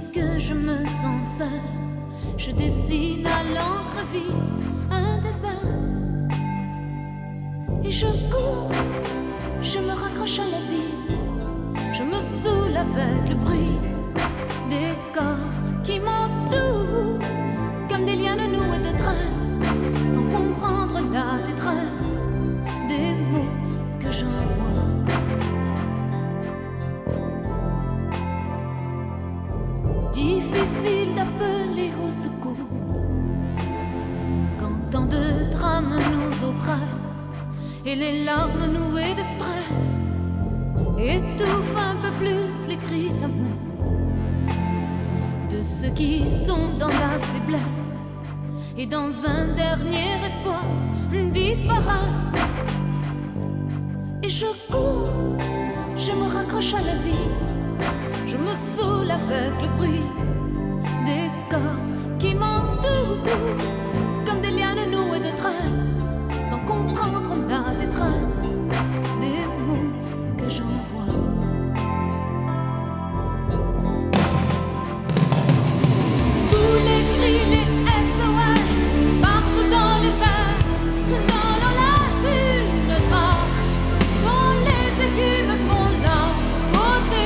que je me sens seule, je dessine à l'encre vive un dessin. Et je cours, je me raccroche à la vie, je me saoule avec le bruit des corps qui m'entourent, comme des lianes nouées de tresses, sans comprendre la détresse des mots que j'envoie. Difficile d'appeler au secours quand tant de drames nous oppressent et les larmes nouées de stress étouffent un peu plus les cris d'amour de ceux qui sont dans la faiblesse et dans un dernier espoir disparaissent. Et je cours, je me raccroche à la vie, je me saoule avec le bruit des corps qui m'entourent, comme des lianes nouées de tresses, sans comprendre la détresse des mots que j'envoie. Tous les cris, les SOS partent dans les airs, dans l'enlace une trace, dont les écumes font la beauté.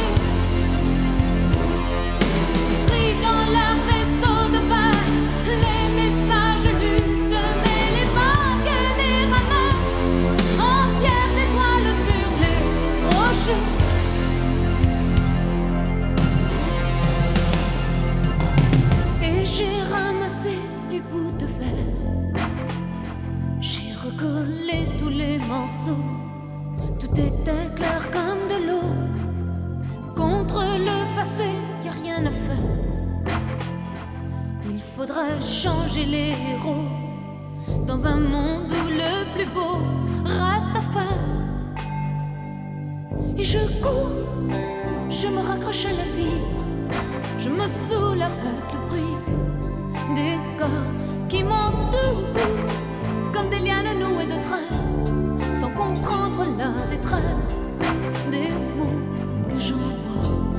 Pris dans leur vaisseau de verre, les messages luttent, mais les vagues les ramènent en pierre d'étoiles sur les rochers. Et j'ai ramassé les bouts de verre, j'ai recollé tous les morceaux, tout était clair comme de l'eau. Contre le passé, y a rien à faire, il faudrait changer les héros dans un monde où le plus beau reste à faire. Et je cours, je me raccroche à la vie, je me saoule avec le bruit des corps qui m'entourent, comme des lianes nouées de tresses, sans comprendre la détresse des mots que j'envoie.